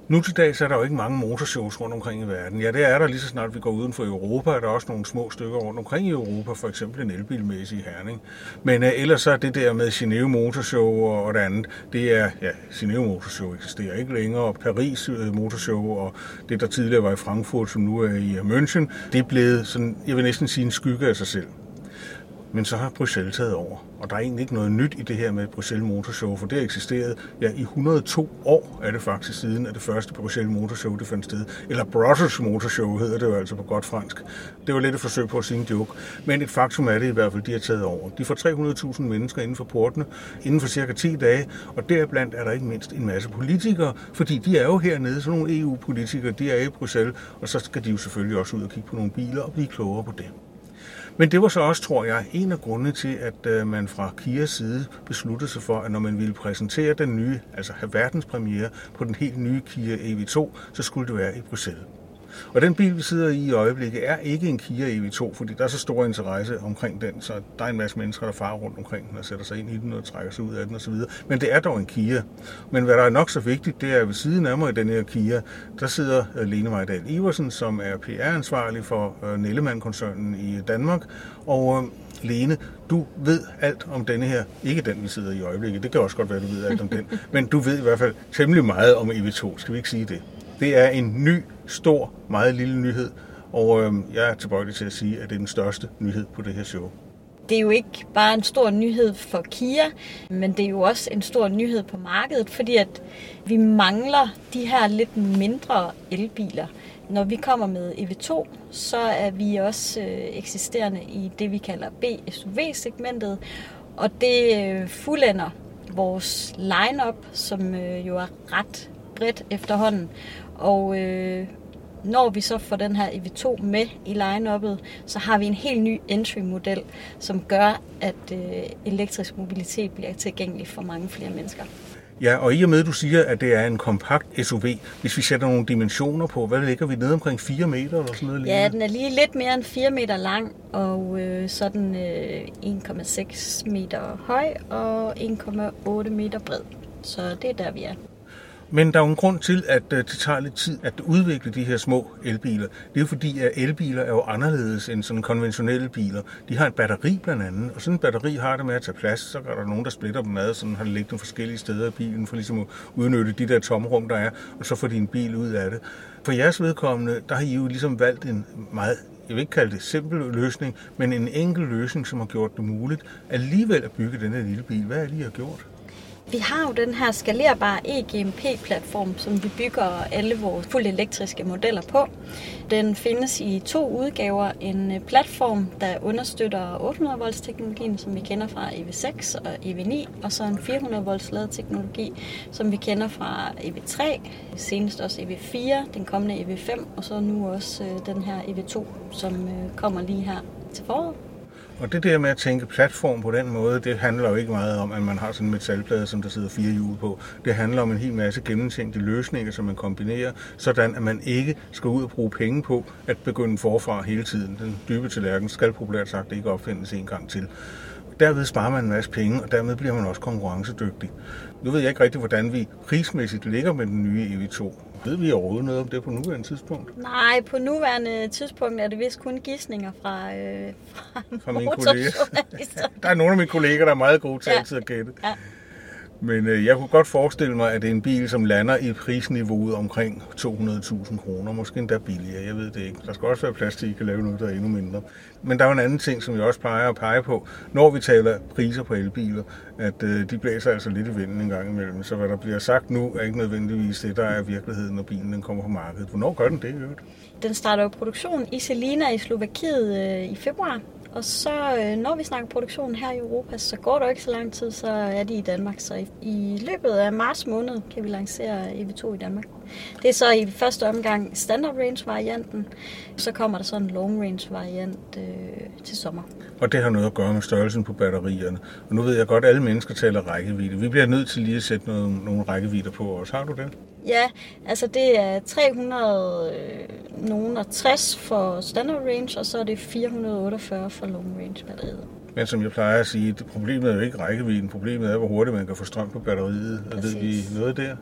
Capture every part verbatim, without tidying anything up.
Nu til dags er der jo ikke mange motorshows rundt omkring i verden. Ja, det er der lige så snart vi går uden for Europa. Er der også nogle små stykker rundt omkring i Europa, for eksempel en elbilmæssig i Herning. Men uh, ellers er det der med Genève Motorshow og det andet, det er, ja, Genève Motorshow eksisterer ikke længere. Paris uh, Motorshow og det, der tidligere var i Frankfurt, som nu er i München, det er blevet sådan, jeg vil næsten sige en skygge af sig selv. Men så har Bruxelles taget over, og der er egentlig ikke noget nyt i det her med Bruxelles Motorshow, for det har eksisteret ja, i et hundrede og to år, er det faktisk siden, at det første Bruxelles Motorshow det fandt sted. Eller Brussels Motorshow hedder det jo altså på godt fransk. Det var lidt et forsøg på at sige en joke, men et faktum er det i hvert fald, de har taget over. De får tre hundrede tusind mennesker inden for portene, inden for cirka ti dage, og deriblandt er der ikke mindst en masse politikere, fordi de er jo hernede, sådan nogle E U-politikere, de er i Bruxelles, og så skal de jo selvfølgelig også ud og kigge på nogle biler og blive klogere på det. Men det var så også, tror jeg, en af grundene til, at man fra Kias side besluttede sig for, at når man ville præsentere den nye, altså have verdenspremiere på den helt nye Kia E V to, så skulle det være i Bruxelles. Og den bil, vi sidder i i øjeblikket, er ikke en Kia E V to, fordi der er så stor interesse omkring den, så der er en masse mennesker, der farer rundt omkring den og sætter sig ind i den og trækker sig ud af den osv. Men det er dog en Kia. Men hvad der er nok så vigtigt, det er, at ved siden af mig i den her Kia, der sidder Lene Mejdal Iversen, som er P R-ansvarlig for Nellemann-koncernen i Danmark. Og Lene, du ved alt om denne her, ikke den, vi sidder i øjeblikket, det kan også godt være, du ved alt om den, men du ved i hvert fald temmelig meget om E V to, skal vi ikke sige det? Det er en ny, stor, meget lille nyhed, og øh, jeg er tilbøjelig til at sige, at det er den største nyhed på det her show. Det er jo ikke bare en stor nyhed for Kia, men det er jo også en stor nyhed på markedet, fordi at vi mangler de her lidt mindre elbiler. Når vi kommer med E V to, så er vi også øh, eksisterende i det, vi kalder B S U V-segmentet, og det øh, fuldender vores line-up, som øh, jo er ret bredt efterhånden. Og øh, når vi så får den her E V to med i line-uppet, så har vi en helt ny entry-model, som gør, at øh, elektrisk mobilitet bliver tilgængelig for mange flere mennesker. Ja, og i og med, at du siger, at det er en kompakt S U V, hvis vi sætter nogle dimensioner på, hvad ligger vi nede omkring fire meter eller sådan noget? Ja, den er lige lidt mere end fire meter lang, og øh, så er den øh, en komma seks meter høj og en komma otte meter bred. Så det er der, vi er. Men der er jo en grund til, at det tager lidt tid at udvikle de her små elbiler. Det er jo fordi, at elbiler er jo anderledes end sådan konventionelle biler. De har et batteri blandt andet, og sådan et batteri har det med at tage plads. Så er der nogen, der splitter dem ad, sådan har det liggende forskellige steder i bilen, for ligesom at udnytte de der tomrum, der er, og så får de en bil ud af det. For jeres vedkommende, der har I jo ligesom valgt en meget, jeg vil ikke kalde det simpel løsning, men en enkel løsning, som har gjort det muligt alligevel at bygge den her lille bil. Hvad er det, I har gjort? Vi har jo den her skalerbare E G M P-platform, som vi bygger alle vores fuldt elektriske modeller på. Den findes i to udgaver. En platform, der understøtter otte hundrede volts teknologien, som vi kender fra E V seks og E V ni, og så en fire hundrede volts ladeteknologi, som vi kender fra E V tre, senest også E V fire, den kommende E V fem, og så nu også den her E V to, som kommer lige her til foråret. Og det der med at tænke platform på den måde, det handler jo ikke meget om, at man har sådan en metalplade, som der sidder fire hjul på. Det handler om en hel masse gennemtænkte løsninger, som man kombinerer, sådan at man ikke skal ud og bruge penge på at begynde forfra hele tiden. Den dybe tallerken skal populært sagt ikke opfindes en gang til. Derved sparer man en masse penge, og dermed bliver man også konkurrencedygtig. Nu ved jeg ikke rigtig, hvordan vi prismæssigt ligger med den nye E V to. Ved vi overhovedet noget om det på nuværende tidspunkt? Nej, på nuværende tidspunkt er det vist kun gidsninger fra, øh, fra, fra mine kolleger. Der er nogle af mine kolleger, der er meget gode til ja. altid at gætte. Ja. Men øh, jeg kunne godt forestille mig, at det er en bil, som lander i prisniveauet omkring to hundrede tusind kroner. Måske endda billigere, jeg ved det ikke. Der skal også være plads til, at I kan lave noget, der er endnu mindre. Men der er jo en anden ting, som jeg også plejer at pege på, når vi taler priser på elbiler, at øh, de blæser altså lidt i vinden en gang imellem. Så hvad der bliver sagt nu, er ikke nødvendigvis det, der er virkeligheden, når bilen den kommer på markedet. Hvornår gør den det i øvrigt? Den starter jo produktion i Žilina i Slovakiet øh, i februar. Og så når vi snakker produktionen her i Europa, så går der ikke så lang tid, så er de i Danmark. Så i, i løbet af marts måned kan vi lancere E V to i Danmark. Det er så i første omgang standard range varianten, så kommer der så en long range variant øh, til sommer. Og det har noget at gøre med størrelsen på batterierne. Og nu ved jeg godt, at alle mennesker taler rækkevidde. Vi bliver nødt til lige at sætte nogle, nogle rækkevidder på os. Har du det? Ja, altså det er tre hundrede og tres for standard range, og så er det fire hundrede og otteogfyrre for long range batteriet. Men som jeg plejer at sige, det problemet er jo ikke rækkevidden. Problemet er, hvor hurtigt man kan få strøm på batteriet. Og ved vi noget der?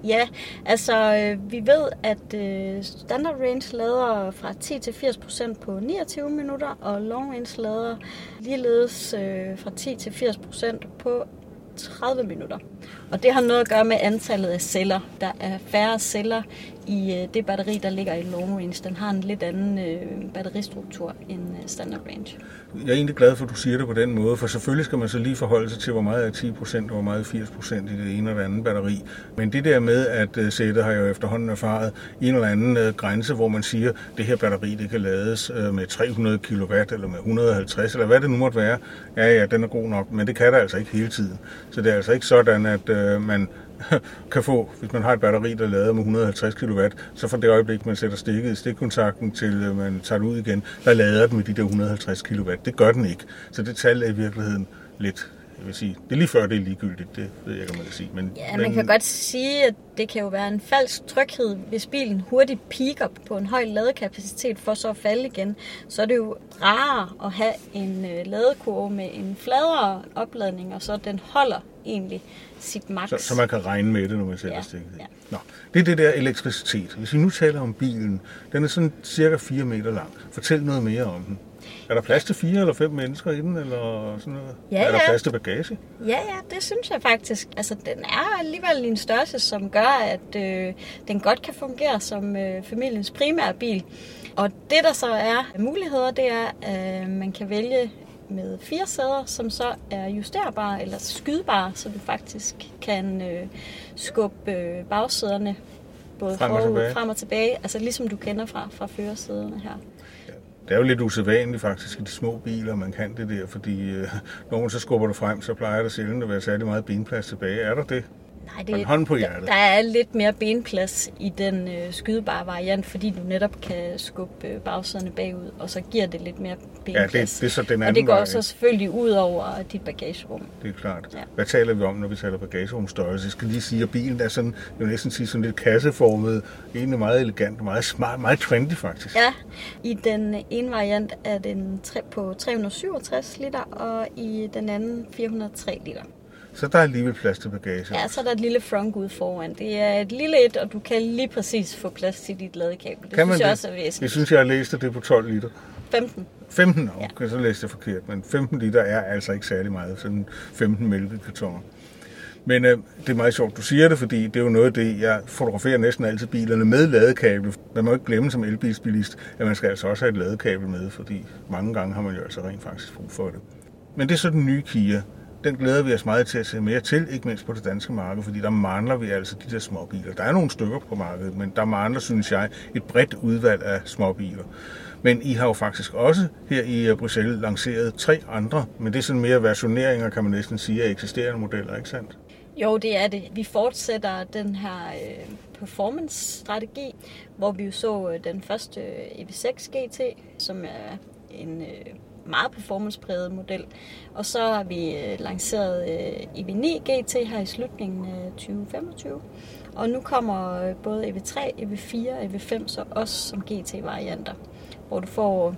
Ja, altså øh, vi ved, at øh, standard range lader fra ti til firs procent på niogtyve minutter, og long range lader ligeledes øh, fra ti til firs procent på tredive minutter. Og det har noget at gøre med antallet af celler. Der er færre celler i øh, det batteri, der ligger i long range. Den har en lidt anden øh, batteristruktur end øh, standard range. Jeg er egentlig glad for, at du siger det på den måde, for selvfølgelig skal man så lige forholde sig til, hvor meget er ti procent og hvor meget er firs procent i det ene og det andet batteri. Men det der med, at uh, sættet har jo efterhånden erfaret en eller anden uh, grænse, hvor man siger, at det her batteri det kan lades uh, med tre hundrede kilowatt eller med et hundrede og halvtreds, eller hvad det nu måtte være. Ja, ja, den er god nok, men det kan der altså ikke hele tiden. Så det er altså ikke sådan, at uh, man kan få, hvis man har et batteri, der lader med et hundrede og halvtreds kilowatt, så fra det øjeblik, man sætter stikket i stikkontakten til man tager det ud igen, der lader den med de der et hundrede og halvtreds kilowatt. Det gør den ikke. Så det tal er i virkeligheden lidt, jeg vil sige, det er lige før det er ligegyldigt, det ved jeg ikke, om man kan sige. Men, ja, man kan godt sige, at det kan jo være en falsk tryghed, hvis bilen hurtigt piker på en høj ladekapacitet for så at falde igen. Så er det jo rarere at have en ladekurve med en fladere opladning, og så den holder egentlig sit max. Så, så man kan regne med det, når man sætter ja, stikket i. Ja. Nå, det er det der elektricitet. Hvis vi nu taler om bilen, den er sådan cirka fire meter lang. Fortæl noget mere om den. Er der plads til fire eller fem mennesker i den, eller sådan noget? Ja, er der ja. plads til bagage? Ja, ja, det synes jeg faktisk. Altså, den er alligevel en størrelse, som gør, at øh, den godt kan fungere som øh, familiens primære bil. Og det, der så er muligheder, det er, at øh, man kan vælge med fire sæder, som så er justerbare eller skydbare, så du faktisk kan øh, skubbe øh, bagsæderne både frem og, forud, frem og tilbage, altså ligesom du kender fra, fra førersæderne her. Det er jo lidt usædvanligt faktisk i de små biler, man kan det der, fordi øh, når man så skubber det frem, så plejer der sjældent at være særlig meget benplads tilbage. Er der det? Nej, det, hånd på hjertet. Der er lidt mere benplads i den øh, skydebare variant, fordi du netop kan skubbe øh, bagsæderne bagud, og så giver det lidt mere benplads. Ja, det, det er så den anden og det går vej. Så selvfølgelig ud over dit bagagerum. Det er klart. Ja. Hvad taler vi om, når vi taler bagagerumstørrelse? Jeg skal lige sige, at bilen er sådan, jeg vil næsten sige, sådan lidt kasseformet, egentlig meget elegant, meget smart, meget trendy faktisk. Ja, i den ene variant er den på tre hundrede og syvogtres liter, og i den anden fire hundrede og tre liter. Så der er alligevel plads til bagage. Ja, så er der et lille frunk ude foran. Det er et lille et, og du kan lige præcis få plads til dit ladekabel. Det kan synes jeg det? også er væsentligt. Jeg synes, jeg har læst, at det er på tolv liter. femten. femten? Okay, ja. Så læste jeg forkert. Men femten liter er altså ikke særlig meget. Sådan femten mælkekartoner. Men øh, det er meget sjovt, du siger det, fordi det er jo noget af det, jeg fotograferer næsten altid bilerne med ladekabel. Man må ikke glemme som elbilsbilist, at man skal altså også have et ladekabel med, fordi mange gange har man jo altså rent faktisk brug for det. Men det er så den nye Kia. Den glæder vi os meget til at se mere til, ikke mindst på det danske marked, fordi der mangler vi altså de der småbiler. Der er nogle stykker på markedet, men der mangler, synes jeg, et bredt udvalg af småbiler. Men I har jo faktisk også her i Bruxelles lanceret tre andre, men det er sådan mere versioneringer, kan man næsten sige, af eksisterende modeller, ikke sandt? Jo, det er det. Vi fortsætter den her øh, performance-strategi, hvor vi jo så øh, den første øh, E V seks G T, som er en øh, meget performancepræget model. Og så har vi øh, lanceret øh, E V ni G T her i slutningen af tyve femogtyve. Og nu kommer øh, både E V tre, E V fire og E V fem så også som G T-varianter, hvor du får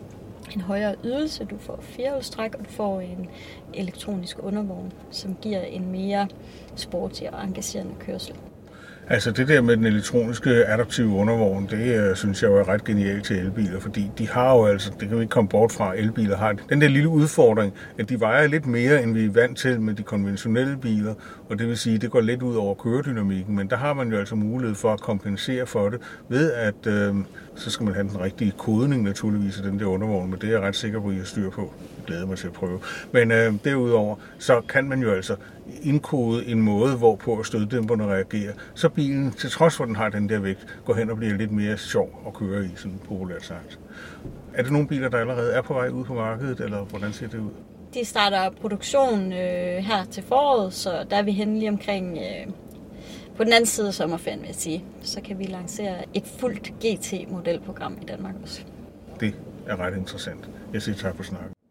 en højere ydelse, du får firehjulstræk, og du får en elektronisk undervogn, som giver en mere sporty og engagerende kørsel. Altså det der med den elektroniske adaptive undervogn, det uh, synes jeg jo er ret genialt til elbiler, fordi de har jo altså, det kan vi ikke komme bort fra, elbiler har den der lille udfordring, at de vejer lidt mere, end vi er vant til med de konventionelle biler, og det vil sige, det går lidt ud over køredynamikken, men der har man jo altså mulighed for at kompensere for det, ved at øh, så skal man have den rigtige kodning naturligvis af den der undervogn, men det er jeg ret sikker på, at I har styr på. Jeg glæder mig til at prøve. Men øh, derudover, så kan man jo altså indkode en måde, hvorpå støddæmperne reagerer, så bilen, til trods for at den har den der vægt, går hen og bliver lidt mere sjov at køre i, sådan populært sagt. Er det nogle biler, der allerede er på vej ud på markedet, eller hvordan ser det ud? De starter produktion øh, her til foråret, så der er vi henne lige omkring øh, på den anden side af sommerferien, vil jeg sige. Så kan vi lancere et fuldt G T-modelprogram i Danmark også. Det er ret interessant. Jeg siger tak for snakken.